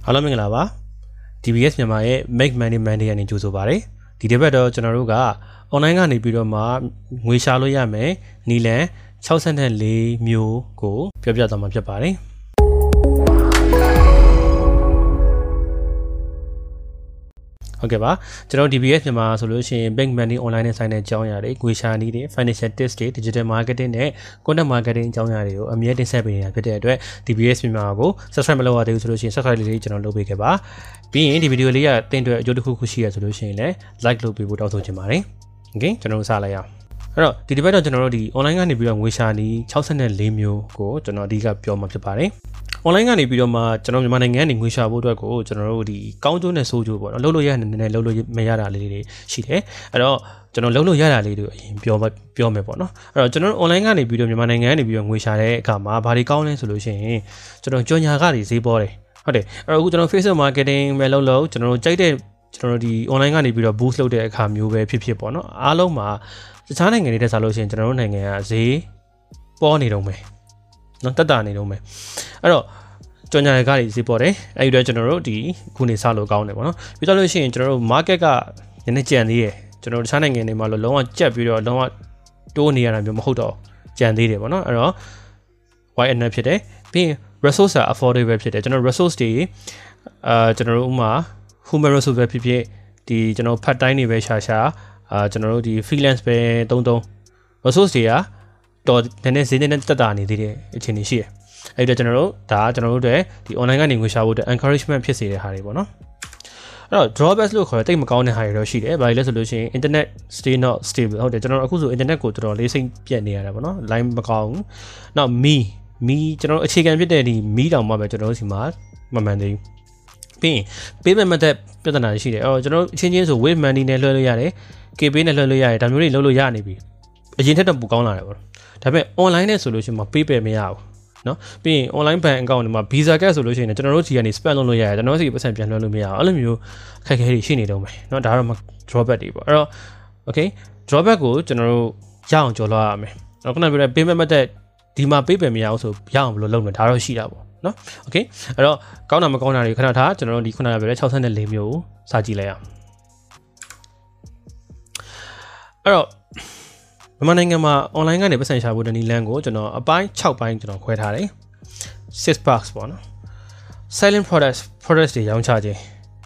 အားလုံးမင်္ဂလာပါ DBS မြန်မာရဲ့ Make Money Monday ကနေကြိုဆိုပါရစေဒီတစ်ပတ်တော့ကျွန်တော်တို့က online ကနေပြီးတော့မှငွေရှာလို့ရမယ်နီလန်64မျိုးကိုပြောပြသွားမှာဖြစ်ပါတယ်ဟုတ်ကဲ့ပါကျွန်တော် DBS မြန်မာဆိုလို့ရှိရင် Make Money Online နဲ့ဆိုင်တဲ့အကြောင်းအရာတွေငွေရှာနည်းတွေ Financial Tips တွေ Digital Marketing နဲ့ Content Marketing အကြောင်းအရာတွေကိုအမြဲတင်ဆက်ပေးနေတာဖြစ်တဲ့အတွက် DBS မြန်မာကို Subscribe မလုပ်ရသေးဘူးဆိုလို့ရှိရင် Subscribe လေးကျွန်တော်လုပ်ပေးခဲ့ပါပြီးရင်ဒီဗီဒီယိုလေးကတင်အတွက်အကျိုးတစ်ခုခုရှိရဆိုလို့ရှိရင်လည်း Like လုပ်ပေးဖို့တောင်းဆိုချင်ပါတယ် Okay ကျွန်တော်တို့စလိုက်ရအောင်အဲ့တော့ဒီတစ်ပတ်တော့ကျွန်တော်တို့ဒီ online ကနေပြီးတော့ငွေရှာနည်း64မျိုးကိုကျွန်တော်အဓိကပြောမှာဖြစ်ပါတယ်online ကနေပြီးတော့မှကျွန်တော်မြန်မာနိုင်ငံကနေငွေရှာဖို့အတွက်ကိုကျွန်တော်တို့ဒီကောင်းကျိုးနဲ့ဆိုးကျိုးပေါ့နော်လုပ်လို့ရနေနေလုပ်လို့မရတာလေးတွေရှိတယ်အဲ့တော့ကျွန်တော်လုပ်လို့ရတာလေးတွေအရင်ပြောမယ်ပေါ့နော်အဲ့တော့ကျွန်တော် online ကနေပြီးတော့မြန်မာနိုင်ငံကနေပြီးတော့ငွေရှာတဲ့အခါမှာဘာတွေကောင်းလဲဆိုလို့ရှိရင်ကျွန်တော်ကြော်ညာကတွေဈေးပေါ်တယ်ဟုတ်တယ်အဲ့တော့အခုကျွန်တော် Facebook marketing ပဲလုပ်ကျွန်တော်တို့ကြိုက်တဲ့ကျွန်တော်တို့ဒီ online ကနေပြီးတော့ boost လုပ်တဲ့အခါမျိုးပဲဖြစ်ပေါ့နော်အားလုံးမှာတခြားနိုင်ငံတွေတက်စားလို့ရှိရင်ကျွန်တော်တို့နိုင်ငံကဈေးပေါ်နေတော့မယ်နော်တက်တာနေတော့မယ်အဲ့တော့ကြော်ညာတွေကတွေဈေးပေါ်တယ်အဲ့ဒီတော့ကျွန်တော်တို့ဒီခုနေစလို့ကောင်းတယ်ပေါ့နော်ပြီးတော့လို့ရှိရင်ကျွန်တော်တို့ market ကနည်းနည်းကြံသေးတယ်ကျွန်တော်တို့တခြားနိုင်ငံတွေမှာလုံးဝကြက်ပြီးတော့လုံးဝတိုးနေရတာမျိုးမဟုတ်တော့ကြံသေးတယ်ပေါ့နော်အဲ့တော့ wide enough ဖြစ်တယ်ပြီးရင် resource က affordable ဖြစ်တယ်ကျွန်တော် resource တွေကျွန်တော်တို့ဥမာ human resource ပဲဖြစ်ဖြစ်ဒီကျွန်တော် part time တွေပဲရှာကျွန်တော်တို့ဒီ freelance ပဲတုံး resource တွေကတော်နည်းနည်းဈေးနဲ့တက်တာနေသေးတယ်အခြေအနေရှိတယ်အဲ့တော့ကျွန်တော်တို့ဒါကျွန်တော်တို့တွေဒီ online ကနေငွေရှာဖို့အတွက် encouragement ဖြစ်စေတဲ့ဟာတွေပေါ့နော်အဲ့တော့ drawbacks လို့ခေါ်တဲ့တိတ်မကောင်းတဲ့ဟာတွေတော့ရှိတယ်ဘာလဲဆိုလို့ရှိရင် internet stay not stable ဟုတ်တယ်ကျွန်တော်အခုဆို internet ကိုတော်တော်လေးစိတ်ပြတ်နေရတာပေါ့နော် line မကောင်းဘူးနောက်မီကျွန်တော်အခြေခံဖြစ်တဲ့ဒီမီတောင်မှပဲကျွန်တော်တို့စီမှာမမှန်သေးဘူးပြီးရင် payment method ပြဿနာရှိတယ်အဲ့တော့ကျွန်တော်အချင်းချင်းဆို wave money နဲ့လွှဲလို့ရတယ် KPay နဲ့လွှဲလို့ရတယ်ဒါမျိုးတွေလုပ်လို့ရနေပြီအရင်ထက်တော့ပိုကောင်းလာတယ်ပေါ့ဒါပေမဲ့ online နဲ့ဆိုလို့ရှိရင် PayPal မရဘူးနော်ပြီးရင် online bank account တွေမှာ Visa Cash ဆိုလို့ရှိရင်ကျွန်တော်တို့စီကနေ spend လုပ်လို့ရတယ်ကျွန်တော်တို့စီပတ်စံပြန်လွှဲလို့မရဘူးအဲ့လိုမျိုးအခက်အခဲတွေရှိနေတော့မယ်နော်ဒါတော့ drawback တွေပေါ့အဲ့တော့ okay drawback ကိုကျွန်တော်တို့ရအောင်ကြော်လွှားရမယ်နော်ခုနပြောတဲ့ payment method ဒီမှာ PayPal မရအောင်ဆိုရအောင်ဘယ်လိုလုပ်မလဲဒါတော့ရှိတာပေါ့နော် okay အဲ့တော့ကောင်းတာမကောင်းတာတွေခဏထားကျွန်တော်တို့ဒီခုနကပြောတဲ့64မျိုးကိုစကြည့်လိုက်အောင်အဲ့တော့မြန်မာနိုင်ငံမှာ online ကနေပတ်စံရှာဖို့တနည်းလမ်းကိုကျွန်တော်အပိုင်း6ပိုင်းကျွန်တော်ခွဲထားတယ် 6 parts ပေါ့နော် selling products တွေရောင်းချခြင်း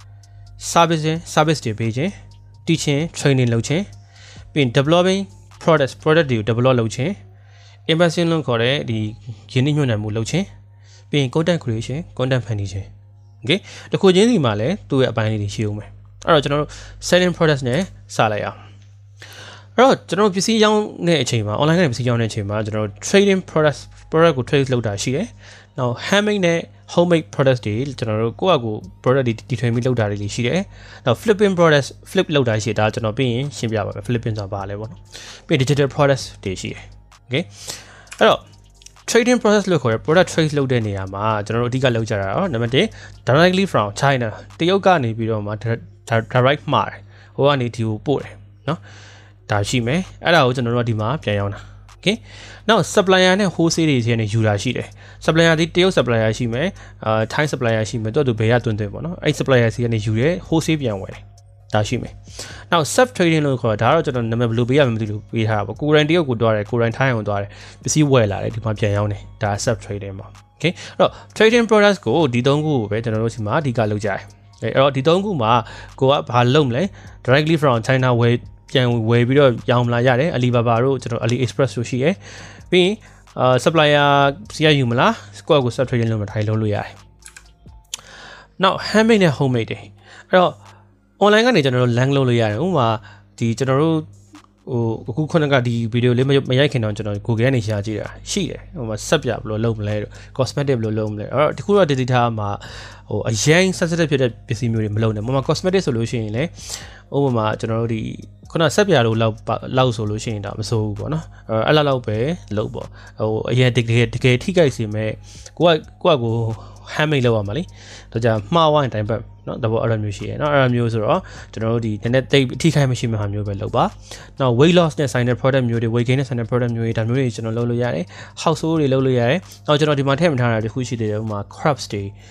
service တွေပေးခြင်း teaching training လုပ်ခြင်းပြီးရင် developing product တွေကို develop လုပ်ခြင်း investing လို့ခေါ်တဲ့ဒီရင်းနှီးမြှုပ်နှံမှုလုပ်ခြင်းပြီးရင် content creation content ဖန်တီးခြင်း okay တခုချင်းစီမှာလည်းသူ့ရဲ့အပိုင်းလေးတွေရှိဦးမယ်အဲ့တော့ကျွန်တော်တို့ selling products နဲ့စလိုက်အောင်အဲ့တော့ကျွန်တော်ပစ္စည်းရောင်းတဲ့အချိန်မှာ online ကနေပစ္စည်းရောင်းတဲ့အချိန်မှာကျွန်တော် trading product ကို trade လုပ်တာရှိတယ်။နောက် handmade နဲ့ homemade products တွေကျွန်တော်တို့ကိုယ့်အကူ product တွေတီထွင်ပြီးလုပ်တာတွေရှိတယ်။နောက် flipping products flip လုပ်တာရှိတယ်ဒါကျွန်တော်ပြီးရင်ရှင်းပြပါမယ် flipping ဆိုတာဘာလဲပေါ့နော်။ပြီး digital products တွေရှိတယ်။ Okay အဲ့တော့ trading process လို့ခေါ်တဲ့ product trade လုပ်တဲ့နေရာမှာကျွန်တော်တို့အဓိကလုပ်ကြတာတော့နံပါတ်1 directly from China တရုတ်ကနေပြီးတော့မှ direct မှာတယ်ဟိုကနေဒီကိုပို့တယ်နော်ဒါရှိမယ်အဲ့ဒါကိုကျွန်တော်တို့ဒီမှာပြန်ရောင်းတာ okay နောက် supplier နဲ့ wholesale တွေထဲနေယူတာရှိတယ် supplier ဒီတရုတ် supplier ရှိမယ်Thai supplier ရှိမယ်တို့ဘယ်ရတွင်ပေါ့နော်အဲ့ supplier စီကနေယူရဲ wholesale ပြန်ဝယ်တယ်ဒါရှိမယ်နောက် self trading လို့ခေါ်တာဒါတော့ကျွန်တော်နာမည်ဘယ်လိုပေးရမလဲမသိဘူးပေးထားတာပေါ့ကိုရိုင်းတရုတ်ကိုတွားတယ်ကိုရိုင်း Thai ကိုတွားတယ်ပစ္စည်းဝယ်လာတယ်ဒီမှာပြန်ရောင်းတယ်ဒါ self trading ပေါ့ okay အဲ့တော့ trading products ကိုဒီ3ခုကိုပဲကျွန်တော်တို့ဒီမှာအဓိကလုပ်ကြတယ်အဲ့တော့ဒီ3ခုမှာကိုကဘာလုပ်မလဲ directly from China ဝယ်ပြန်ဝယ်ပြီးတော့ရောင်းမလာရတယ် Alibaba တို့ကျွန်တော် AliExpress တို့ရှိရယ်ပြီးရင်supplier စီရယူမလားကိုယ့်ကို sub trading လုပ်မထိုင်လုပ်လို့ရတယ်နောက် handmade နဲ့ homemade တွေအဲ့တော့ online ကနေကျွန်တော်တို့ link လုပ်လို့ရတယ်ဥပမာဒီကျွန်တော်တို့အခုခုနကဒီဗီဒီယိုလေးမရိုက်ခင်တော့ကျွန်တော် Google ကနေရှာကြည့်တာရှိတယ်ဟိုမှာဆက်ပြဘယ်လိုလုပ်မလဲတို့ cosmetic ဘယ်လိုလုပ်မလဲအဲ့တော့ဒီခုတော့ digital မှာအရင် sensitive ဖြစ်တဲ့ပစ္စည်းမျိုးတွေမလုပ်နဲ့ဥပမာ cosmetic ဆိုလို့ရှိရင်လေဥပမာကျွန်တော်တို့ဒီခုနဆက်ပြလို့လောက်ဆိုလို့ရှိရင်တော့မစိုးဘူးပေါ့နော်အဲ့လောက်ပဲလုပ်ပေါ့အရင်တကယ်ထိခိုက်စေမဲ့ကိုက handmade လောက်ရမှာလေဒါကြမှားဝိုင်းတိုင်းပတ်နော်တဘောအဲ့လိုမျိုးရှိရယ်နော်အဲ့လိုမျိုးဆိုတော့ကျွန်တော်တို့ဒီနည်းနည်းတိတ်အထိခိုက်မရှိမှဟာမျိုးပဲလုပ်ပါနောက် weight loss နဲ့ဆိုင်တဲ့ product မျိုးတွေ weight gain နဲ့ဆိုင်တဲ့ product မျိုးတွေဒါမျိုးတွေကျွန်တော်လုပ်လို့ရတယ် household တွေလုပ်လို့ရတယ်နောက်ကျွန်တော်ဒီမှာထည့်မထားတာတခုရှိသေးတယ်ဥပမာ crafts တွေ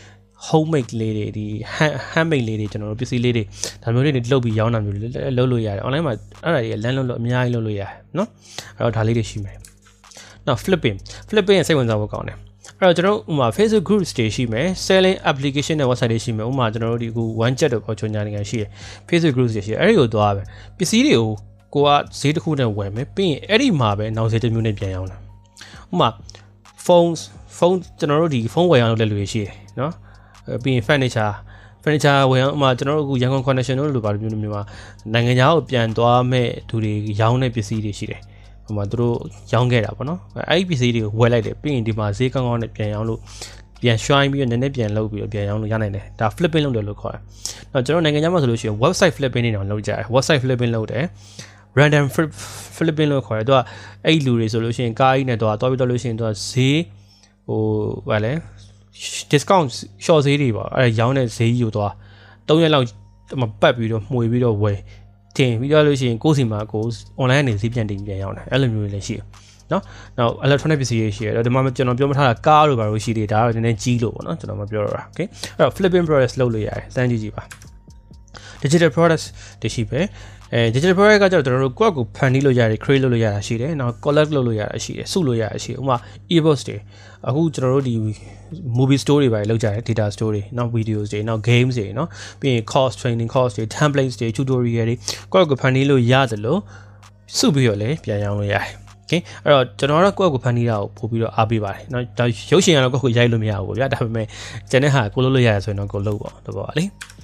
homemade လေးတွေဒီ handmade လေးတွေကျွန်တော်တို့ပစ္စည်းလေးတွေဒါမျိုးလေးတွေလုပ်ပြီးရောင်းတာမျိုးတွေလုပ်လို့ရတယ် online မှာအဲ့ဒါတွေလမ်းလို့အများကြီးလုပ်လို့ရတယ်နော်အဲ့တော့ဒါလေးတွေရှိမယ်နောက် flipping ရဲ့စိတ်ဝင်စားဖို့ကောင်းတယ်အဲ့တော့ကျွန်တော်ဥမာ Facebook groups တွေရှိမယ် selling application နဲ့ website တွေရှိမယ်ဥမာကျွန်တော်တို့ဒီအခု one chat တို့ပေါ်ချုံညာနေရှိတယ် Facebook groups တွေရှိတယ်အဲ့ဒီကိုသွားပဲပစ္စည်းတွေကိုကိုကဈေးတစ်ခုနဲ့ဝယ်မယ်ပြီးရင်အဲ့ဒီမှာပဲနောက်ဈေးတစ်မျိုးနဲ့ပြန်ရောင်းတာဥမာ phone ကျွန်တော်တို့ဒီဖုန်းဝယ်ရအောင်လုပ်တဲ့လူတွေရှိတယ်နော်ပြီးရင် furniture ဝယ်အောင်ဥမာကျွန်တော်တို့အခုရန်ကုန် connection တို့လိုပါမျိုးမှာနိုင်ငံခြားကိုပြန်သွားမဲ့သူတွေရောင်းတဲ့ပစ္စည်းတွေရှိတယ်ဟိုမှာသူတို့ရောင်းခဲ့တာပေါ့နော်အဲ့ဒီပစ္စည်းတွေကိုဝယ်လိုက်တယ်ပြီးရင်ဒီမှာဈေးကောင်းနဲ့ပြန်ရောင်းလို့ပြန် shine ပြီးတော့နည်းနည်းပြန်လုပ်ပြီးတော့ပြန်ရောင်းလို့ရနိုင်တယ်ဒါ flipping လုပ်တယ်လို့ခေါ်တယ်တော့ကျွန်တော်နိုင်ငံခြားမှာဆိုလို့ရှိရင် website flipping နေတော့လုပ်ကြတယ် website flipping လုပ်တယ်random flipping လို့ခေါ်တယ်သူကအဲ့လူတွေဆိုလို့ရှိရင်ကားကြီးနဲ့တော့ပြီးတော့လို့ရှိရင်သူကဈေးဟိုဗာလဲ discount short ဈေးတွေပါအဲ့ရောင်းတဲ့ဈေးကြီးကိုတော့3ရက်လောက်မပတ်ပြီးတော့မှွေပြီးတော့ဝယ်တင်ပြီးတော့လို့ရှိရင်ကိုယ်စီမှာကို online ကနေဈေးပြန်တင်ပြန်ရောင်းတယ်အဲ့လိုမျိုးတွေလည်းရှိတယ်နော်နောက် electronic ပစ္စည်းတွေရှိတယ်ဒီမှာကျွန်တော်ပြောမထားတာကားတို့ဘာလို့ရှိသေးဒါတော့နည်းနည်းကြီးလို့ပေါ့နော်ကျွန်တော်မပြောတော့တာ okay အဲ့တော့ flipping products လုပ်လို့ရတယ်စမ်းကြည့်ပါ digital products တွေရှိပဲdigital product ကကျတော့ကျွန်တော်တို့ကိုယ့်ကိုဖန်တီးလို့ရတယ် create လုပ်လို့ရတာရှိတယ်နောက် collect လုပ်လို့ရတာရှိတယ်စုလို့ရတာရှိတယ်ဥပမာ e-books တွေအခုကျွန်တော်တို့ဒီ movie store တွေပဲလောက်ကြတယ် data store တွေနောက် videos တွေနောက် games တွေเนาะပြီးရင် course training course တွေ templates တွေ tutorial တွေကိုယ့်ကိုဖန်တီးလို့ရတယ်လို့စုပြီးတော့လည်းပြန်ရောင်းလို့ရတယ် okay အဲ့တော့ကျွန်တော်တို့ကိုယ့်ကိုဖန်တီးတာကိုပို့ပြီးတော့အားပေးပါတယ်เนาะဒါရုပ်ရှင်ကတော့ကိုယ့်ကိုရိုက်လို့မရဘူးဗျာဒါပေမဲ့ကျန်တဲ့ဟာကိုလုပ်လို့ရတယ်ဆိုရင်တော့ကိုလုပ်ပါတော့ပါလေ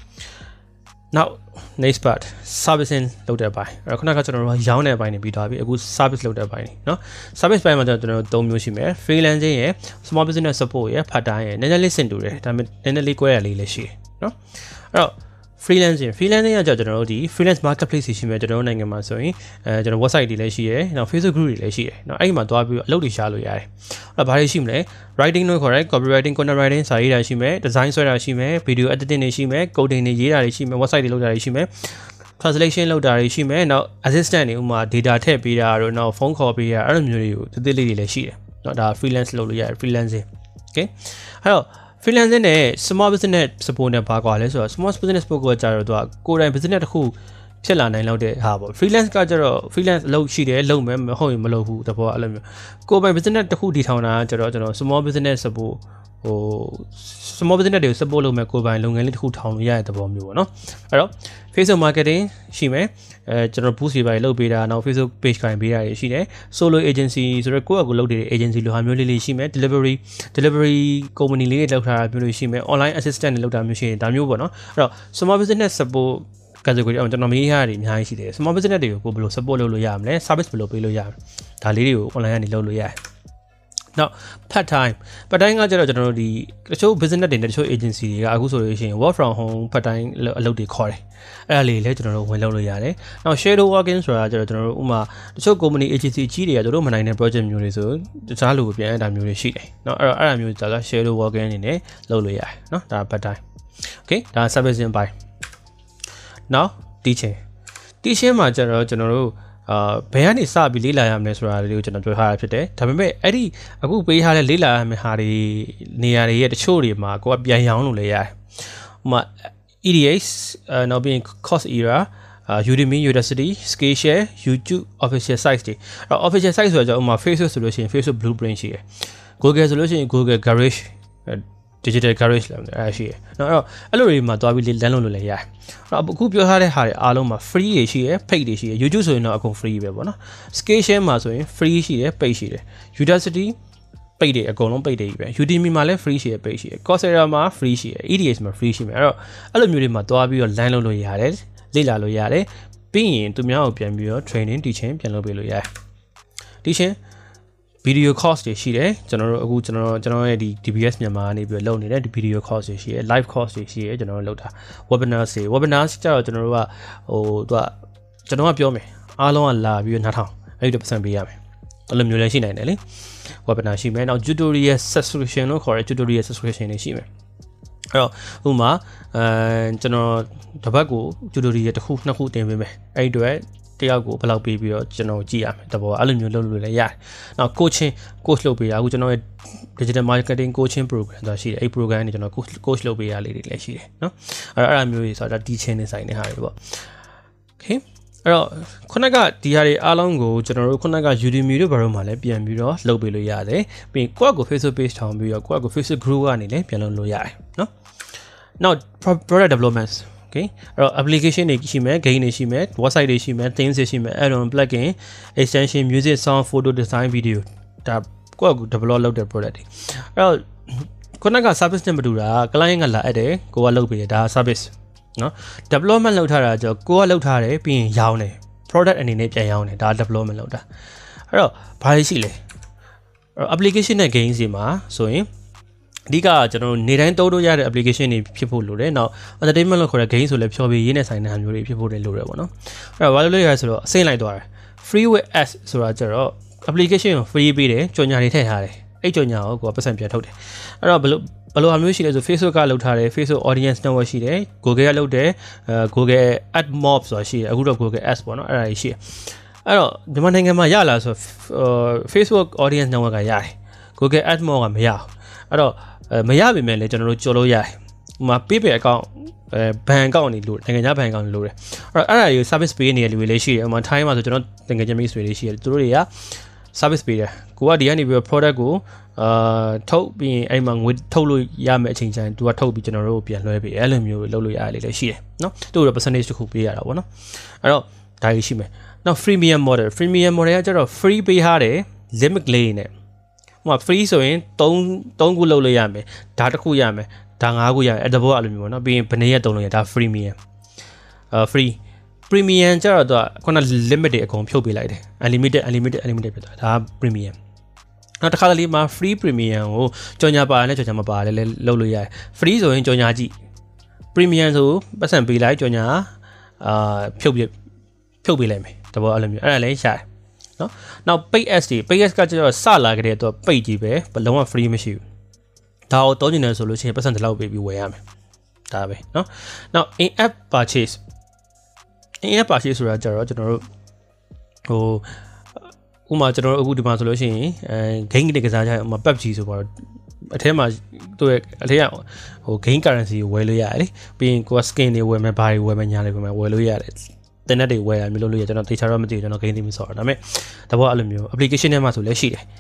now next part servicing လုပ်တဲ့ပိုင်းအဲ့တော့ခုနကကျွန်တော်တို့ရောင်းတဲ့ပိုင်းနေပြီးသွားပြီအခု service လုပ်တဲ့ပိုင်းနေเนาะ service ပိုင်းမှာကျွန်တော်တို့၃မျိုးရှိမယ် freelancing ရယ် small business support ရယ် part time ရယ်နည်းနည်းလေးစင်တူတယ်ဒါပေမဲ့နည်းနည်းလေးကွဲရလေးလည်းရှိတယ်เนาะအဲ့တော့ freelancing ကကျွန်တော်တို့ဒီ freelance marketplace ရှိမယ်ကျွန်တော်တို့နိုင်ငံမှာဆိုရင်ကျွန်တော် website တွေလည်းရှိတယ်နောက် Facebook group တွေလည်းရှိတယ်เนาะအဲ့ဒီမှာသွားပြီးတော့အလုပ်တွေရှာလို့ရတယ်အဲ့တော့ဘာတွေရှိမလဲ writing လို့ခေါ်တယ် copywriting content writing စာရေးတာရှိမယ် design ဆွဲတာရှိမယ် video editing တွေရှိမယ် coding တွေရေးတာတွေရှိမယ် website တွေလုပ်တာတွေရှိမယ် translation လုပ်တာတွေရှိမယ်နောက် assistant တွေဥမာ data ထည့်ပေးတာတို့နောက် phone call ပေးတာအဲ့လိုမျိုးတွေကိုတိတိလေးတွေလည်းရှိတယ်เนาะဒါ freelance လုပ်လို့ရတယ် freelancing okay အဲ့တော့freelancing နဲ့ small business support နဲ့ဘာကွာလဲဆိုတော့ small business support ကကြတော့သူကကိုယ်တိုင် business တစ်ခုဖြစ်လာနိုင်လောက်တဲ့ဟာပေါ့ freelance ကကြတော့ freelance အလုပ်ရှိတယ်လုပ်မယ်မဟုတ်ရင်မလုပ်ဘူးတဘောအဲ့လိုမျိုးကိုယ်ပိုင် business တစ်ခုတည်ထောင်တာကြတော့ကျွန်တော် small business support ဟို small business တွေကို support လုပ်မယ်ကိုယ်ပိုင်လုပ်ငန်းလေးတစ်ခုထောင်လို့ရတဲ့သဘောမျိုးပေါ့နော်အဲ့တော့ Facebook marketing ရှိမယ်ကျွန်တော် boost တွေပါလုပ်ပေးတာနောက် Facebook page ခိုင်ပေးတာရှိတယ် solo agency ဆိုတော့ကိုယ့်အကူလုပ်တဲ့ agency လိုဟာမျိုးလေးရှိမယ် delivery company လေးတွေလုပ်ထားတာမျိုးလေးရှိမယ် online assistant တွေလုပ်တာမျိုးရှိရင်ဒါမျိုးပေါ့နော်အဲ့တော့ small business support category အောင်ကျွန်တော်မေးရတာအများကြီးရှိတယ် small business တွေကိုကိုဘယ်လို support လုပ်လို့ရမလဲ service ဘယ်လိုပေးလို့ရမလဲဒါလေးတွေကို online ကနေလုပ်လို့ရတယ်နောက် part time ကကျတော့ကျွန်တော်တို့ဒီတချို့ business တွေနဲ့တချို့ agency တွေကအခုဆိုလို့ရှိရင် work from home part time အလုပ်တွေခေါ်တယ်အဲ့ဒါလေးလည်းကျွန်တော်တို့ဝင်လုပ်လို့ရတယ်နောက် shadow working ဆိုတာကျတော့ကျွန်တော်တို့ဥမာတချို့ company agency ကြီးတွေကတို့မနိုင်တဲ့ project မျိုးတွေဆိုတခြားလူကိုပြန်အဲ့ဒါမျိုးတွေရှိတယ်เนาะအဲ့ဒါမျိုးဒါက shadow working အနေနဲ့လုပ်လို့ရတယ်เนาะဒါ part time okay ဒါ servicing ပိုင်းနောက် teaching မှာကျတော့ကျွန်တော်တို့ဘယ်ကနေစပြီးလေ့လာရမလဲဆိုတာလေးကိုကျွန်တော်ပြောထားတာဖြစ်တယ်ဒါပေမဲ့အဲ့ဒီအခုပေးထားတဲ့လေ့လာရမယ့်ဟာတွေနေရာတွေရဲ့တချို့တွေမှာကိုကပြန်ရောင်းလို့လည်းရတယ်ဥပမာ EDX နောက်ပြီး Course Era Udemy University Skillshare YouTube official sites တွေအဲ့ official site ဆိုတော့ဥပမာ Facebook ဆိုလို့ရှိရင် Facebook Blueprint ရှိတယ် Google ဆိုလို့ရှိရင် Google Garage digital garage လည်းရှိတယ်เนาะအဲ့လိုတွေမှာသွားပြီးလမ်းလုံးလို့လည်းရတယ်အခုပြောထားတဲ့ဟာတွေအားလုံးမှာ free တွေရှိရယ် paid တွေရှိရယ် YouTube ဆိုရင်တော့အကုန် free ပဲပေါ့နော် Skillshare မှာဆိုရင် free ရှိတယ် paid ရှိတယ် Udacity paid တွေအကုန်လုံး paid တွေပဲ Udemy မှာလည်း free ရှိရယ် paid ရှိရယ် Coursera မှာ free ရှိရယ် EDX မှာ free ရှိမယ်အဲ့လိုမျိုးတွေမှာသွားပြီးတော့ line လုံးလို့ရတယ်လေ့လာလို့ရတယ်ပြီးရင်သူများကိုပြန်ပြီးတော့ training teaching ပြန်လုပ်ပေးလို့ရတယ် teaching video course တွေရှိတယ်ကျွန်တော်တို့အခုကျွန်တော်ရဲ့ဒီ DBS မြန်မာကနေပြီးလုပ်နေတဲ့ဒီ video course တွေရှိတယ် live course တွေရှိတယ်ကျွန်တော်တို့လုပ်တာ webinars ကျတော့ကျွန်တော်တို့ကကျွန်တော်ကပြောမယ်အားလုံးကလာပြီးတော့9000အဲ့ဒီတော့ပတ်ပေးရမယ်အဲ့လိုမျိုးလည်းရှိနိုင်တယ်လေ webinar ရှိမယ်နောက် tutorial subscription လို့ခေါ်တဲ့ tutorial subscription တွေရှိမယ်အဲ့တော့ဥပမာကျွန်တော်တစ်ပတ်ကို tutorial တစ်ခုနှစ်ခုတင်ပေးမယ်အဲ့ဒီအတွက်တယောက်ကိုဘယ်လောက်ပေးပြီးတော့ကျွန်တော်ကြည့်ရမယ်တဘောအဲ့လိုမျိုးလုပ်လို့လည်းရတယ်နောက် coaching coach လုပ်ပေးရအခုကျွန်တော်ရဲ့ digital marketing coaching program ဆိုတာရှိတယ်အဲ့ program နဲ့ကျွန်တော် coach လုပ်ပေးရလေးတွေလည်းရှိတယ်နော်အဲ့ဒါမျိုးတွေဆိုတာ teaching နဲ့ဆိုင်နေဟာတွေပေါ့ okay အဲ့တော့ခုနကဒီဟာတွေအားလုံးကိုကျွန်တော်တို့ခုနက Udemy တို့ဘာလို့မှလည်းပြန်ပြီးတော့လုပ်ပေးလို့ရတယ်ပြီးကိုယ့်ကို Facebook page ထောင်ပြီးတော့ကိုယ့်ကို Facebook group ကနေလည်းပြန်လုပ်လို့ရတယ်နော် now product development okay အဲ့တော့ application တွေရှိမယ် game တွေရှိမယ် website တွေရှိမယ် themes တွေရှိမယ် add-on plugin extension music sound photo design video ဒါကိုယ့်ကို develop လုပ်တဲ့ product တွေအဲ့တော့ခုနက service နဲ့မတူတာ client ကလာအပ်တယ်ကိုကလုပ်ပေးတယ်ဒါ service နော် development လုပ်ထားတာကြောင့်ကိုကလုပ်ထားတယ်ပြီးရင်ရောင်းတယ် product အနေနဲ့ပြန်ရောင်းတယ်ဒါ development လုပ်တာအဲ့တော့ဘာရှိလဲ application နဲ့ games တွေမှာဆိုရင်အဓိကကျွန်တော်တို့နေတိုင်းသုံးလို့ရတဲ့ application တွေဖြစ်ဖို့လိုတယ်နောက် entertainment လို့ခေါ်တဲ့ game ဆိုလည်းဖြောပြရေးနဲ့ဆိုင်တဲ့မျိုးတွေဖြစ်ဖို့လည်းလိုတယ်ပေါ့နော်အဲ့တော့ဘာလို့လဲဆိုတော့အစိမ့်လိုက်သွားတယ် free with ads ဆိုတာကျတော့ application ကို free ပေးတယ်ကြော်ညာတွေထည့်ထားတယ်အဲ့ကြော်ညာကိုကိုယ်ပတ်စံပြန်ထုတ်တယ်အဲ့တော့ဘယ်လိုအမျိုးရှိလဲဆို Facebook ကလုပ်ထားတယ် Facebook audience network ရှိတယ် Google ကလုပ်တယ်Google AdMob ဆိုတာရှိတယ်အခုတော့ Google Ads ပေါ့နော်အဲ့ဒါကြီးရှိတယ်အဲ့တော့မြန်မာနိုင်ငံမှာရလာဆို Facebook audience network ကရတယ် Google AdMob ကမရဘူးအဲ့တော့မရပါမယ်လေကျွန်တော်တို့ကြော်လို့ရတယ်ဥမာ PayPal account ဘဏ် account နေလို့နိုင်ငံခြားဘဏ် account နေလို့တယ်အဲ့တော့အဲ့ဒါကြီး service ပေးနေတဲ့လူတွေလည်းရှိတယ်ဥမာ Thai မှာဆိုကျွန်တော်တကယ်ချင်းမိတ်ဆွေတွေရှိတယ်သူတို့တွေက service ပေးတယ်ကိုကဒီကနေပြီး product ကိုထုတ်ပြီးရင်အဲ့မှာငွေထုတ်လို့ရမယ့်အချိန်ကျရင်သူကထုတ်ပြီးကျွန်တော်တို့ပြန်လွှဲပေးအဲ့လိုမျိုးလုပ်လို့ရတယ်လည်းရှိတယ်နော်သူတို့ percentage တစ်ခုပေးရတာပေါ့နော်အဲ့တော့ဒါကြီးရှိမယ်နောက် freemium model ကကျတော့ free ပေးထားတယ် limit လေးနဲ့ဟို free ဆိုရင်3ခုလုပ်လို့ရမယ်ဒါတစ်ခုရမယ်ဒါ5ခုရမယ်အဲ့တဘောအဲ့လိုမျိုးပေါ့နော်ပြီးရင်ဘယ်နည်းရက်သုံးလို့ရဒါ freemium free premium ကျတော့သူကခုန limit တွေအကုန်ဖြုတ်ပေးလိုက်တယ် unlimited ဖြစ်သွားဒါ premium နောက်တစ်ခါတလေမှာ free premium ကိုကြော်ညာပါတယ်နဲ့ကြော်ညာမပါတယ်လည်းလုပ်လို့ရတယ် free ဆိုရင်ကြော်ညာကြည့် premium ဆိုပတ်စံပေးလိုက်ကြော်ညာဖြုတ်ပေးလိုက်မယ်တဘောအဲ့လိုမျိုးအဲ့ဒါလည်းရတယ်နော်နောက် paid ads တွေ paid ads ကကျတော့စလာကြတဲ့သူက paid ကြီးပဲလုံးဝ free မရှိဘူးဒါကိုတောင်းနေတယ်ဆိုလို့ရှိရင်ပတ်စံတစ်လောက်ပေးပြီးဝယ်ရမယ်ဒါပဲနော်နောက် in app purchase ဆိုတာကြတော့ကျွန်တော်တို့ဥမာကျွန်တော်တို့အခုဒီမှာဆိုလို့ရှိရင်game တွေကစားကြဥမာ PUBG ဆိုပါတော့အထဲမှာသူ့ရဲ့အထဲကgame currency ကိုဝယ်လို့ရတယ်လေပြီးရင်ကိုက skin တွေဝယ်မယ်ဘာတွေဝယ်မယ်ညာတွေဝယ်လို့ရတယ်တင်တဲ့တွေဝယ်ရမျိုးလုပ်လို့ရကျွန်တော်တေချာတော့မသိဘူးကျွန်တော် game သိမဆော်တာဒါပေမဲ့တဘောအဲ့လိုမျိုး application ထဲမှာဆိုလည်းရှိတယ်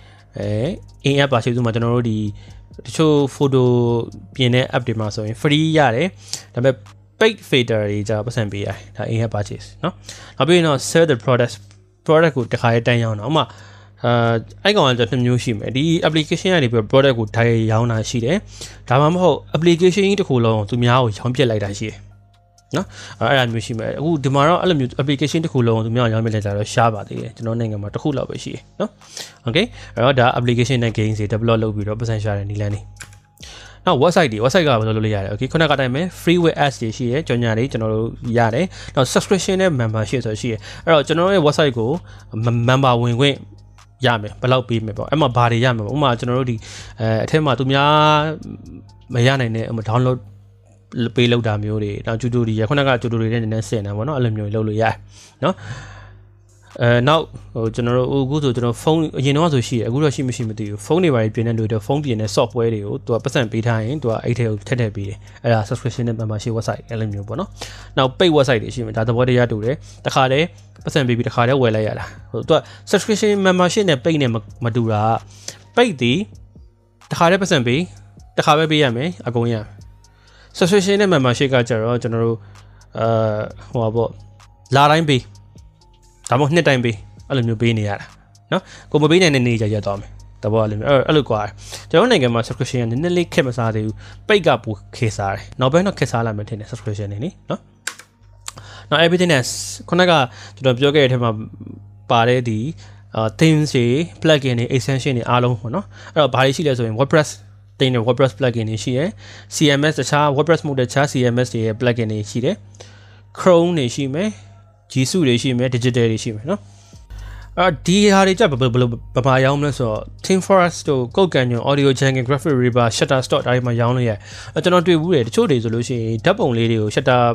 in app purchase ဆိုမှကျွန်တော်တို့ဒီတချို့ photo ပြင်တဲ့ app တွေမှာဆိုရင် free ရတယ်ဒါပေမဲ့paid filter တွေကြာပတ်စံပေးရတယ်ဒါ in app purchase เนาะနောက်ပြီးတော့ sell the product ကိုတခါရေးတန်းရောင်းတာဥမာအဲ့ကောင်က2မျိုးရှိမယ်ဒီ application ကနေပြီး product ကိုထိုင်ရောင်းတာရှိတယ်ဒါမှမဟုတ် application ကြီးတစ်ခုလုံးသူများကိုရောင်းပြစ်လိုက်တာရှိတယ်နော်အဲ့ဒါမျိုးရှိမယ်အခုဒီမှာတော့အဲ့လိုမျိုး application တစ်ခုလုံးသူများရောင်းပြစ်လိုက်တာတော့ရှားပါသေးတယ်ကျွန်တော်နိုင်ငံမှာတစ်ခုလောက်ပဲရှိတယ်နော် okay အဲ့တော့ဒါ application နဲ့ games တွေ develop လုပ်ပြီးတော့ပတ်စံရှာတဲ့နည်းလမ်းတွေနောက် website ကဘယ်လိုလုပ်လို့ရလဲ okay ခုနကအတိုင်းပဲ free with ads တွေရှိတယ်ကြော်ညာတွေကျွန်တော်တို့ရတယ်နောက် subscription နဲ့ membership ဆိုရှိတယ်အဲ့တော့ကျွန်တော်တို့ရဲ့ website ကို member ဝင်ခွင့်ရမယ်ဘယ်လောက်ပေးမယ်ပေါ့အဲ့မှာဘာတွေရမယ်ပေါ့ဥပမာကျွန်တော်တို့ဒီအထက်မှာသူများမရနိုင်တဲ့ download ပေးလောက်တာမျိုးတွေနောက် tutorial ခုနက tutorial နဲ့နည်းနည်းဆင်တယ်ပေါ့နော်အဲ့လိုမျိုးလုပ်လို့ရတယ်နော်နောက်ကျွန်တော်တို့အခုဆိုကျွန်တော်ဖုန်းအရင်တော့ဆိုရှိတယ်အခုတော့ရှိမရှိမသိဘူးဖုန်းတွေပါပြင်တဲ့လူတွေဖုန်းပြင်တဲ့ software တွေကိုသူကပတ်စံပေးထားရင်သူကအဲ့ထဲကိုထည့်ပေးတယ်အဲ့ဒါ subscription နဲ့ membership website အဲ့လိုမျိုးပေါ့နော်နောက် paid website တွေရှိမယ်ဒါသဘောတရားတူတယ်တခါတည်းပတ်စံပေးပြီးတခါတည်းဝယ်လိုက်ရတာသူက subscription membership နဲ့ paid နဲ့မတူတာ paid ဒီတခါတည်းပတ်စံပေးတခါပဲပေးရမယ်အကုန်ရ subscription နဲ့ membership ကကြတော့ကျွန်တော်တို့ဟိုပါပေါ့လာတိုင်းပေးဒါမှမဟုတ်နှစ်တိုင်းပေးအဲ့လိုမျိုးပေးနေရတာနော်ကိုမပေးနိုင်တဲ့နေကြရက်သွားမယ်တဘောအဲ့လိုကွာကျွန်တော်နိုင်ငံမှာ subscription ကနည်းနည်းလေးခက်မစားသေးဘူးပိတ်ကပူခေစားတယ်နောက်ပိုင်းတော့ခက်စားလာမယ်ထင်တယ် subscription နေနိနော်နောက် everything else ခုနကကျွန်တော်ပြောခဲ့တဲ့အထက်မှာပါတဲ့ဒီthemes တွေ plugin တွေ extension တွေအားလုံးပေါ့နော်အဲ့တော့ဘာတွေရှိလဲဆိုရင် WordPress တင်တဲ့ WordPress plugin တွေရှိရယ် CMS တခြား WordPress မဟုတ်တဲ့တခြား CMS တွေရဲ့ plugin တွေရှိတယ် Chrome တွေရှိမယ်G Suite တွေရှိမယ် digital တွေရှိမယ်နော်ဒီဟာတွေကြဘယ်မှာရောင်းမလဲဆိုတော့ ThemeForest တို့ Code Canyon Audio Jungle Graphic Reaper Shutterstock ဒါတွေမှာရောင်းလို့ရတယ်ကျွန်တော်တွေ့ဘူးတယ်တချို့တွေဆိုလို့ရှိရင်ဓာတ်ပုံလေးတွေကို Shutter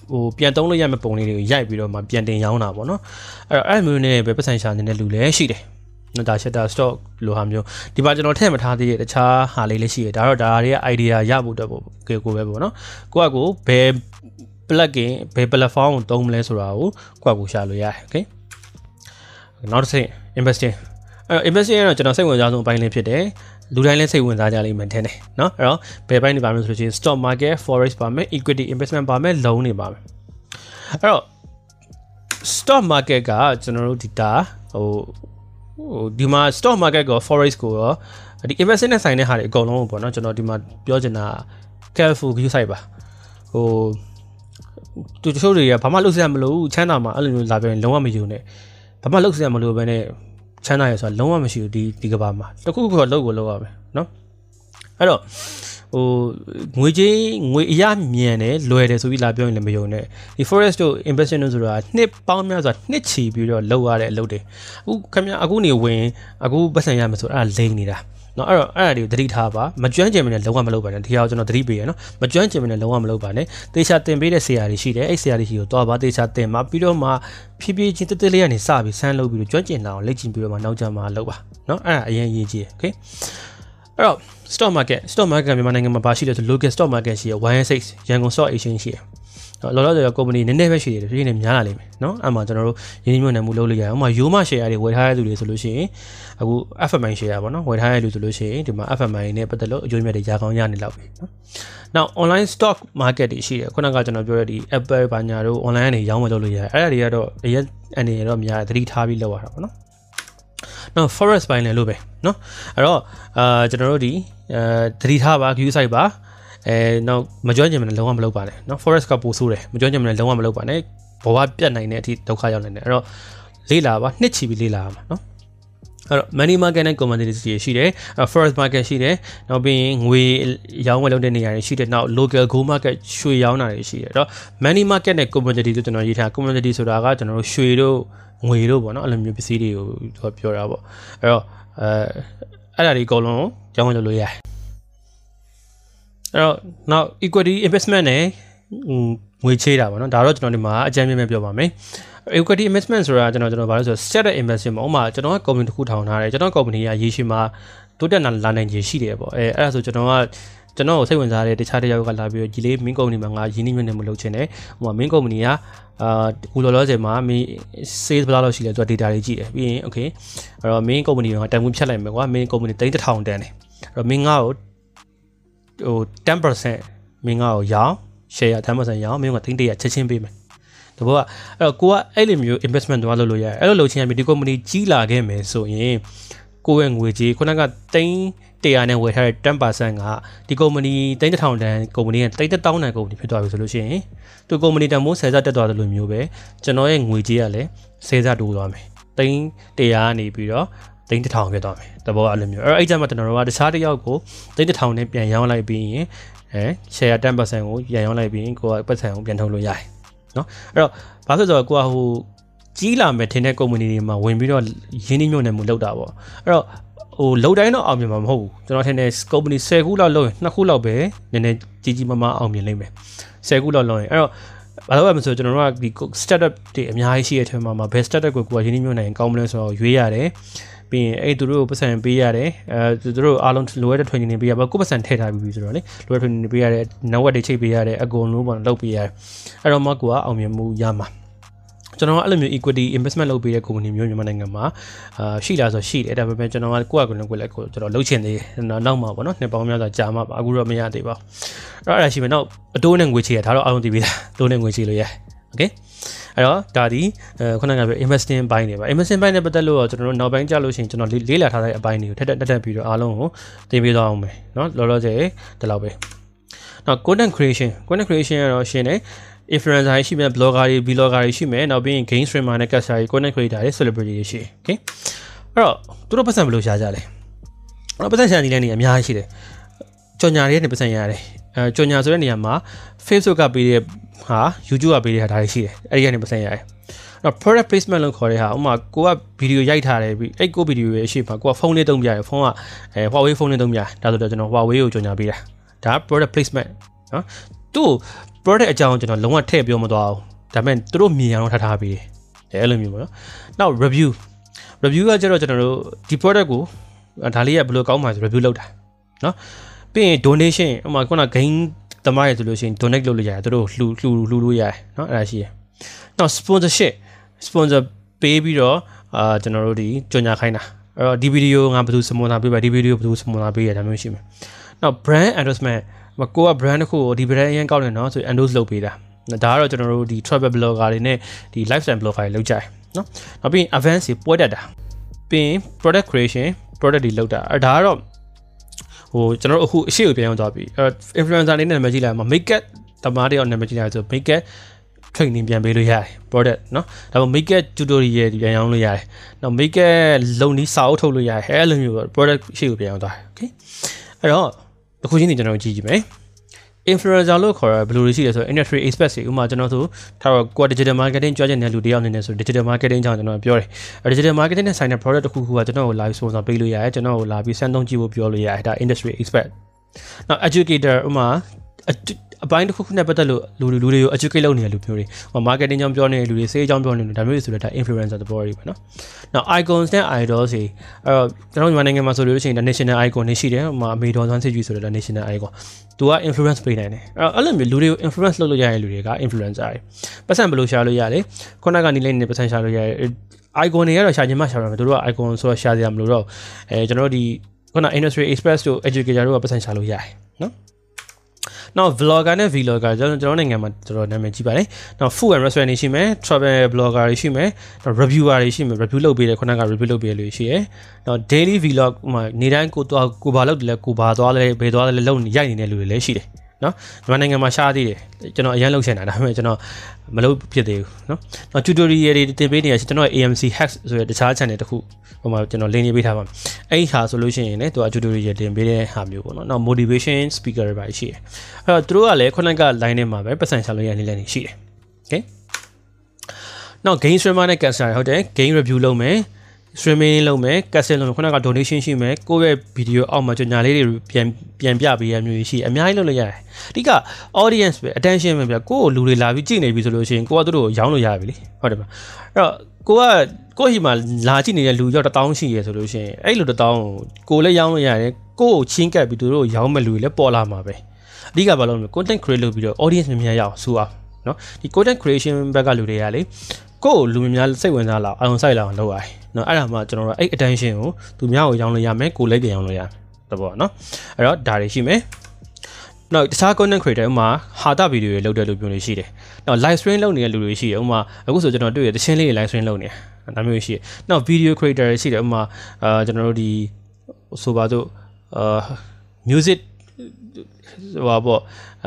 ပြန်သုံးလို့ရမယ့်ပုံလေးတွေကိုရိုက်ပြီးတော့မှပြန်တင်ရောင်းတာပေါ့နော်အဲ့မျိုးနဲ့ပဲပတ်စံရှာနေတဲ့လူလည်းရှိတယ်နော်ဒါ shatter stock လိုဟာမျိုးဒီမှာကျွန်တော်ထည့်မထားသေးတဲ့တခြားဟာလေးလည်းရှိတယ်ဒါတော့ဒါတွေက idea ရဖို့တော့ကိုပဲပေါ့နော်ကိုဘယ် plugin ဘယ် platform ကိုသုံးမလဲဆိုတာကိုရှာလို့ရတယ် okay နောက်တစ်ဆင့် investing investing ကတော့ကျွန်တော်စိတ်ဝင်စားဆုံးအပိုင်းလေးဖြစ်တယ်လူတိုင်းလည်းစိတ်ဝင်စားကြလိမ့်မယ်ထင်တယ်เนาะအဲ့တော့ဘယ်ပိုင်းတွေပါမလဲဆိုလို့ရှိရင် stock market forex ပါမယ် equity investment ပါမယ် loan တွေပါမယ်အဲ့တော့ stock market ကကျွန်တော်တို့ data ဒီမှာ stock market ကို forex ကိုရောဒီ investing နဲ့ဆိုင်တဲ့ဟာတွေအကုန်လုံးပေါ့เนาะကျွန်တော်ဒီမှာပြောချင်တာ careful view site ပါသူတို့တွေကဘာမှလုပ်စရာမလိုဘူးချမ်းသာမှာအဲ့လိုမျိုးလာပြောရင်လုံးဝမယူနဲ့ဘာမှလုပ်စရာမလိုဘဲနဲ့ချမ်းသာရဆိုတာလုံးဝမရှိဘူးဒီကဘာမှာတခုခုတော့လုပ်ရမယ်เนาะအဲ့တော့ငွေအရမြန်တယ်လွယ်တယ်ဆိုပြီးလာပြောရင်လည်းမယုံနဲ့ဒီ forex တို့ investment တို့ဆိုတာနှစ်ပေါင်းများစွာနှစ်ချီပြီးတော့လုပ်ရတဲ့အလုပ်တွေခင်ဗျာအခုနေဝင်အခုပတ်စံရမယ်ဆိုအဲ့ဒါလိမ့်နေတာเนาะအဲ့ဒါတွေကိုသတိထားပါမကျွမ်းကျင်မနဲ့လုံးဝမလုပ်ပါနဲ့ဒီဟာကိုကျွန်တော်သတိပေးရနော်မကျွမ်းကျင်မနဲ့လုံးဝမလုပ်ပါနဲ့သေချာတင်ပေးတဲ့ဆရာတွေရှိတယ်အဲ့ဆရာတွေရှိကိုတွားပါသေချာတင်ပါပြီးတော့မှဖြည်းဖြည်းချင်းတက်လေးကနေစပြီးဆန်းလုပ်ပြီးတော့ကျွမ်းကျင်တာအောင်လေ့ကျင့်ပြီးတော့မှနောက်ကျမှလုပ်ပါเนาะအဲ့ဒါအရင်ရေးကြည့် okay အဲ့တော့ stock market မြန်မာနိုင်ငံမှာပါရှိတယ်ဆို local stock market ရှိရ 116 ရန်ကုန် stock exchange ရှိရလောလောဆယ် company နည်းနည်းပဲရှိတယ်ဒီနေ့များလာလိမ့်မယ်เนาะအဲ့မှာကျွန်တော်တို့ရင်းနှီးမြှုပ်နှံမှုလုပ်လို့ရတယ်ဥပမာ Yoma share တွေဝယ်ထားတဲ့သူတွေဆိုလို့ရှိရင်အခု FMI share ပေါ့နော်ဝယ်ထားတဲ့လူဆိုလို့ရှိရင်ဒီမှာ FMI နဲ့ပတ်သက်လို့အကျိုးမြတ်တွေရကောင်းရနေလောက်ပြီเนาะနောက် online stock market တွေရှိတယ်ခုနကကျွန်တော်ပြောတဲ့ဒီ Apple ဘာညာတို့ online ကနေရောင်းဝယ်လုပ်လို့ရတယ်အဲ့ဒါတွေကတော့အရင်အနေနဲ့တော့များသတိထားပြီးလုပ်ရတာပေါ့နော်နောက် forex ပိုင်းလည်းလို့ပဲเนาะအဲ့တော့ကျွန်တော်တို့ဒီသတိထားပါ view site ပါနောက်မကျွမ်းကျင်မနဲ့လုံးဝမလုပ်ပါနဲ့เนาะ forex ကပိုဆိုးတယ်မကျွမ်းကျင်မနဲ့လုံးဝမလုပ်ပါနဲ့ဘဝပြတ်နိုင်တဲ့အထိဒုက္ခရောက်နိုင်တယ်အဲ့တော့လေးလာပါနှစ်ချီပြီးလေးလာမှာเนาะအဲ့တော့ money market နဲ့ commodity တွေရှိတယ် forex market ရှိတယ်နောက်ပြီးရင်ငွေရောင်းဝယ်လုပ်တဲ့နေရာတွေရှိတယ်နောက် local gold market ရွှေရောင်းတာတွေရှိတယ်အဲ့တော့ money market နဲ့ commodity တို့ကျွန်တော်ရေးထား commodity ဆိုတာကကျွန်တော်တို့ရွှေတို့ငွေတို့ပေါ့နော်အဲ့လိုမျိုးပစ္စည်းတွေကိုပြောတာပေါ့အဲ့တော့အဲ့ဒါတွေအကုန်လုံးကြောင်းဝင်လို့ရတယ်အဲ့တော့နောက် equity investment နဲ့ငွေချေးတာပေါ့နော်ဒါတော့ကျွန်တော်ဒီမှာအကြမ်းမြင်ပြောပါမယ် equity investment ဆိုတာကျွန်တော်ဘာလို့ဆို startup investment ပေါ့ဥပမာကျွန်တော်က company တစ်ခုထောင်ထားတယ်ကျွန်တော် company ကရေရှည်မှာတိုးတက်လာနိုင်ခြေရှိတယ်ပေါ့အဲ့ဒါဆိုကျွန်တော်ကိုစိတ်ဝင်စားတဲ့တခြားတယောက်ကလာပြီးဒီလေး main company မှာငါရင်းနှီးမြှုပ်နှံမှုလုပ်ချင်တယ်ဟိုမှာ main company ကအခုလောလောဆယ်မှာ sales ဘယ်လောက်ရှိလဲသူက data တွေကြည့်တယ်ပြီးရင် okay အဲ့တော့ main company ကတန်ဖိုးဖြတ်လိုက်မယ်ကွာ main company 3000တန်တယ်အဲ့တော့ main ငါ့ကို10% main ငါ့ကိုရောင်း share 10%ရောင်း main က300ချက်ချင်းပေးမယ်တဘောကအဲ့တော့ကိုကအဲ့လိုမျိုး investment တော့လုပ်လို့ရတယ်အဲ့လိုလုပ်ချင်ရင်ဒီ company ကြီးလာခဲ့မယ်ဆိုရင်ကိုယ့်ရဲ့ငွေကြီးခုနက100နဲ့ဝယ်ထားတဲ့ 10% ကဒီ company 3000တန် company က3000တန် company ဖြစ်သွားပြီဆိုလို့ရှိရင်သူ company တန်မိုး10ဆတက်သွားတယ်လို့မျိုးပဲကျွန်တော်ရဲ့ငွေကြီးကလည်း10ဆတိုးသွားမယ်100ကနေပြီးတော့3000ဖြစ်သွားမယ်တဘောအဲ့လိုမျိုးအဲ့ကြမှာကျွန်တော်တို့ကတခြားတစ်ယောက်ကို3000နဲ့ပြန်ရောင်းလိုက်ပြီးရင်share 10% ကိုပြန်ရောင်းလိုက်ပြီးရင်ကိုကပတ်စံကိုပြန်ထုတ်လို့ရတယ်နော်အဲ့တော့ဘာလို့ဆိုတော့ကိုကဟိုကြီးလာမယ်ထင်တဲ့ company တွေမှာဝင်ပြီးတော့ရင်းနှီးမြှုပ်နှံမှုလုပ်တာပေါ့အဲ့တော့ဟိုလုံတိုင်းတော့အောင်မြင်မှာမဟုတ်ဘူးကျွန်တော်ထင်တယ် company 10ခုလောက်လုပ်ရင်2ခုလောက်ပဲနည်းနည်းကြီးမားအောင်မြင်လိမ့်မယ်10ခုလောက်လုပ်ရင်အဲ့တော့ဘာလို့လဲမဆိုကျွန်တော်တို့ကဒီ startup တွေအများကြီးရှိတဲ့အထက်မှာ best startup ကိုရင်းနှီးမြှုပ်နှံရင်ကောင်းမလဲဆိုတော့ရွေးရတယ်ပြီးရင်အဲ့သူတို့ကိုပတ်စံပေးရတယ်သူတို့အားလုံးလိုအပ်တဲ့ training တွေပေးရပါကိုပတ်စံထည့်ထားပြီးဆိုတော့လေလိုအပ်တဲ့ training တွေပေးရတယ် network တွေချိတ်ပေးရတယ်အကုန်လုံးပေါ့လုပ်ပေးရတယ်အဲ့တော့မှကိုကအောင်မြင်မှုရမှာကျွန်တော်ကအဲ့လိုမျိုး equity investment လုပ်ပေးတဲ့ company မျိုးမြန်မာနိုင်ငံမှာရှိလားဆိုရှိတယ်ဒါပေမဲ့ကျွန်တော်ကကိုယ့်အကူနဲ့ကိုယ်လည်းကျွန်တော်လှုပ်ချင်သေးတယ်နောက်မှာပေါ့နော်နှစ်ပေါင်းများစွာကြာမှာပါအခုတော့မရသေးပါဘူးအဲ့ဒါရှိမယ်နောက်အတိုးနဲ့ငွေချေရဒါတော့အားလုံးသိပြီလားတိုးနဲ့ငွေချေလို့ရ okay အဲ့တော့ဒါဒီခုနကပြော investing ဘိုင်းတွေပါ investing ဘိုင်းနဲ့ပတ်သက်လို့ကျွန်တော်တို့နောက်ပိုင်းကြာလို့ရှိရင်ကျွန်တော်လေးလာထားတဲ့အပိုင်းတွေကိုတက်ပြီးတော့အားလုံးကိုသင်ပေးသွားအောင်မယ်เนาะလောလောဆယ်ဒီလောက်ပဲနောက် content creation ကတော့ရှင်းတယ်influencer ရှိမယ် blogger တွေ vlogger တွေရှိမယ်နောက်ပြီးရင် game streamer နဲ့ caster တွေ content creator တွေ celebrity တွေရှိတယ် okay အဲ့တော့သူတို့ပတ်စံဘယ်လိုရှာကြလဲအဲ့တော့ပတ်စံရှာနေတဲ့အများကြီးရှိတယ်ကြော်ညာတွေနဲ့ပတ်စံရတယ်ကြော်ညာဆိုတဲ့နေရာမှာ Facebook ကပေးတဲ့ဟာ YouTube ကပေးတဲ့ဟာဒါတွေရှိတယ်အဲ့ဒီကနေပတ်စံရတယ်အဲ့တော့ product placement လို့ခေါ်တဲ့ဟာဥပမာကိုကဗီဒီယိုရိုက်ထားတယ်ပြီးအဲ့ကိုဗီဒီယိုရဲ့အရှိပါကိုကဖုန်းလေးသုံးပြရတယ်ဖုန်းကHuawei ဖုန်းလေးသုံးပြဒါဆိုတော့ကျွန်တော် Huawei ကိုကြော်ညာပေးတာဒါ product placement နော်သူ့ product အကြောင်းကျွန်တော်လုံးဝထည့်ပြောမသွားဘူးဒါပေမဲ့သူတို့မြင်အောင်ထားပေးတယ်အဲ့လိုမျိုးပေါ့နော်နောက် review ကကျတော့ကျွန်တော်တို့ဒီ product ကိုဒါလေးကဘယ်လိုကောင်းမှာဆို review လုပ်တာနော်ပြီးရင် donation ဥပမာခုန gain သမားရဆိုလို့ရှိရင် donate လုပ်လို့ရတယ်သူတို့လှူလို့ရတယ်နော်အဲ့ဒါရှိရယ်နောက် sponsor ပေးပြီးတော့ကျွန်တော်တို့ဒီကြော်ညာခိုင်းတာအဲ့တော့ဒီဗီဒီယိုငါဘယ်သူစမွန်ဆာပေးပါဒီဗီဒီယိုဘယ်သူစမွန်ဆာပေးရဒါမျိုးရှိမယ်နောက် brand endorsement ကိုက brand တစ်ခုကိုဒီ brand အရင်ကောက်နေနော်ဆို endorse လုပ်ပေးတာဒါကတော့ကျွန်တော်တို့ဒီ travel blogger တွေနဲ့ဒီ lifestyle blogger တွေလုပ်ကြတယ်နော်နောက်ပြီး advance ပွဲတက်တာပြီးရင် product creation product တွေလုပ်တာအဲ့ဒါကတော့ဟိုကျွန်တော်တို့အခုအရှိကိုပြန်ရောက်သွားပြီinfluencer လေးနဲ့နာမည်ကြီးလာမှာ make up တမားတယောက်နာမည်ကြီးလာဆို make up training ပြန်ပေးလို့ရတယ် product เนาะဒါပေမဲ့ make up tutorial ပြန်ရောင်းလို့ရတယ်နောက် make up လုံနီးစာအုပ်ထုတ်လို့ရတယ်အဲ့လိုမျိုး product ရှေ့ကိုပြန်ရောက်သွားတယ် okay အဲ့တော့အခုချင်းကျွန်တော်ကြည့်ကြည့်မယ် influencer လို့ခေါ်ရဘယ်လိုရှိလဲဆိုတော့ industry expert တွေဥပမာကျွန်တော်ဆိုထားတော့ core digital marketing ကြွတဲ့လူတယောက်အနေနဲ့ဆို digital marketing ကြောင့်ကျွန်တော်ပြောတယ် digital marketing နဲ့ဆိုင်တဲ့ product တစ်ခုခုကကျွန်တော်ကို live sponsor ပေးလို့ရတယ်ကျွန်တော်ကိုလာပြီးစမ်းသုံးကြည့်ဖို့ပြောလို့ရတယ်ဒါ industry expert နောက် educator ဥပမာအပိုင်းတစ်ခုခုနဲ့ပတ်သက်လို့လူတွေကို educate လုပ်နေတဲ့လူမျိုးတွေ marketing ကြောင့်ပြောနေတဲ့လူတွေ sales ကြောင့်ပြောနေတယ်ဒါမျိုးတွေဆိုတော့ဒါ influencer သဘောတွေပဲเนาะနောက် icons နဲ့ idols တွေအဲ့တော့ကျွန်တော်မြန်မာနိုင်ငံမှာဆိုလို့ရှိရင် national icon တွေရှိတယ်ဟိုမှာအမေဒေါ်ဆန်းစစ်ကြီးဆိုတော့ national icon သူက influence ပေးနိုင်တယ်အဲ့လိုမျိုးလူတွေကို influence လုပ်လို့ရတဲ့လူတွေက influencer တွေပတ်စံဘယ်လိုရှာလို့ရလဲခုနကနေလေးနေပတ်စံရှာလို့ရတယ် icon တွေကတော့ရှာခြင်းမှရှာရမယ်သူတို့က icon ဆိုတော့ရှာကြရမလို့တော့ကျွန်တော်တို့ဒီခုန industry express တို့ educator တို့ကပတ်စံရှာလို့ရတယ်เนาะနောက် vlogger နဲ့ vlogger ကျွန်တော်နိုင်ငံမှာတော်တော်နာမည်ကြီးပါတယ်နောက် food and restaurant တွေရှိမယ် travel blogger တွေရှိမယ်နောက် reviewer တွေရှိမယ် review လုပ်ပေးတယ်ခုနက review လုပ်ပေးလို့ရှိရယ်နောက် daily vlog မှာနေတိုင်းကိုဘာလုပ်တယ်လဲကိုဘာသွားလဲဘယ်သွားလဲလုပ်ရိုက်နေတဲ့လူတွေလည်းရှိတယ်နော်မြန်မာနိုင်ငံမှာရှားသေးတယ်ကျွန်တော်အရင်လုပ်ချင်တာဒါပေမဲ့ကျွန်တော်မလုပ်ဖြစ်သေးဘူးနော်နောက် tutorial တွေတင်ပေးနေရကျွန်တော် AMC hacks ဆိုတဲ့တခြား channel တစ်ခုဟိုမှာကျွန်တော် link ရေးပေးထားပါမယ်အဲ့ဒီဟာဆိုလို့ရှိရင်လည်းသူက tutorial တင်ပေးတဲ့ဟာမျိုးပေါ့နော်နောက် motivation speaker တွေပါရှိတယ်အဲ့တော့သူတို့ကလည်းခုနက line ထဲမှာပဲပတ်စံရှာလို့ရနေလည်းရှိတယ် okay နောက် game streamer နဲ့ caster ဟုတ်တယ် game review လုပ်မယ်streaming လုပ်မယ် cancel လုပ်မယ်ခုနက donation ရှိမယ်ကိုယ့်ရဲ့ video အောက်မှာကြော်ညာလေးတွေပြန်ပြပေးရမျိုးရှိအများကြီးလုပ်လို့ရတယ်အဓိက audience ပဲ attention ပဲဗျကိုယ့်ကိုလူတွေလာပြီးကြည့်နေပြီဆိုလို့ရှိရင်ကိုကသူတို့ကိုရောင်းလို့ရပြီလေဟုတ်တယ်မအဲ့တော့ကိုယ့်ဟိမှာလာကြည့်နေတဲ့လူရောက်1000ရှိရဆိုလို့ရှိရင်အဲ့လို1000ကိုလည်းရောင်းလို့ရတယ်ကိုယ့်ကိုချင်းကပ်ပြီးသူတို့ကိုရောင်းမဲ့လူတွေလည်းပေါ်လာမှာပဲအဓိကဘာလို့လဲ content create လုပ်ပြီးတော့ audience များများရအောင်ဆိုအောင်နော်ဒီ content creation ဘက်ကလူတွေကလေကိုယ့်လူများစိတ်ဝင်စားလာအောင်စိုက်လာအောင်လုပ်ရတယ်နော်အဲ့ဒါမှကျွန်တော်တို့အဲ့ attention ကိုသူများကိုရောင်းလို့ရမယ်ကိုလည်းပြန်ရောင်းလို့ရမယ်တဘောနော်အဲ့တော့ဒါတွေရှိမယ်နောက်တခြား content creator ဥမာဟာတာဗီဒီယိုတွေလုပ်တဲ့လူမျိုးတွေရှိတယ်နောက် live stream လုပ်နေတဲ့လူတွေရှိတယ်ဥမာအခုဆိုကျွန်တော်တွေ့ရတချင်းလေး live stream လုပ်နေဒါမျိုးရှိတယ်နောက် video creator တွေရှိတယ်ဥမာကျွန်တော်တို့ဒီဆိုပါစို့music ဟိုပါပေါ့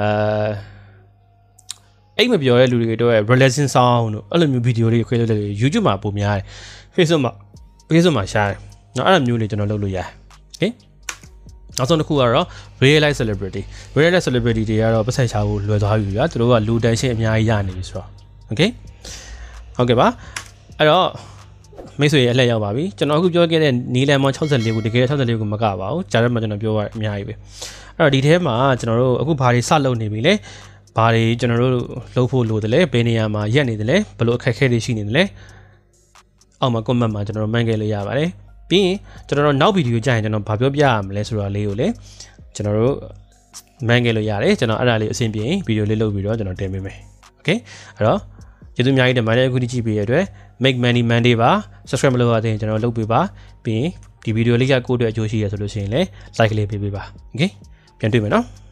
အိမ်မပြောတဲ့လူတွေတော့ relaxing sound တို့အဲ့လိုမျိုးဗီဒီယိုတွေခွဲလုပ်တယ် YouTube မှာပုံများတယ် Facebook မှာရှားတယ်နော်အဲ့လိုမျိုးတွေကျွန်တော်လုပ်လို့ရတယ် okay နောက်ဆုံးတစ်ခုကတော့ real life celebrity တွေကတော့ပတ်သက်ချဖို့လွယ်သွားပြီဗျာသူတို့ကလူတန်းရှင်းအများကြီးရနေပြီဆိုတော့ okay ဟုတ်ကဲ့ပါအဲ့တော့မိတ်ဆွေရဲ့အလှည့်ရောက်ပါပြီကျွန်တော်အခုပြောခဲ့တဲ့နီလန်မောင်64ကိုတကယ်64ကိုမကပါဘူးဂျာရက်မှာကျွန်တော်ပြောရအများကြီးပဲအဲ့တော့ဒီထဲမှာကျွန်တော်တို့အခုဘာတွေစလုပ်နေပြီလဲဘာတွေကျွန်တော်တို့လုပ်ဖို့လိုတယ်လဲဘယ်နေရာမှာရက်နေတယ်လဲဘယ်လိုအခက်အခဲတွေရှိနေတယ်လဲအောက်မှာ comment မှာကျွန်တော်တို့မှန်းခဲ့လို့ရပါတယ်ပြီးရင်ကျွန်တော်တို့နောက်ဗီဒီယိုကြရင်ကျွန်တော်ဘာပြောပြရမလဲဆိုတာလေးကိုလည်းကျွန်တော်တို့မှန်းခဲ့လို့ရတယ်ကျွန်တော်အဲ့ဒါလေးအဆင်ပြေဗီဒီယိုလေးလုပ်ပြီးတော့ကျွန်တော်တင်ပေးမယ် okay အဲ့တော့ကျေးဇူးအများကြီးတင်ပါတယ်အခုဒီကြည့်ပေးရတဲ့အတွက် make money Monday ပါ subscribe မလုပ်ရသေးရင်ကျွန်တော်လုပ်ပေးပါပြီးရင်ဒီဗီဒီယိုလေးကကိုယ့်အတွက်အကျိုးရှိရဆိုလို့ရှိရင်လည်း like လေးပေးပေးပါ okay ပြန်တွေ့မယ်နော်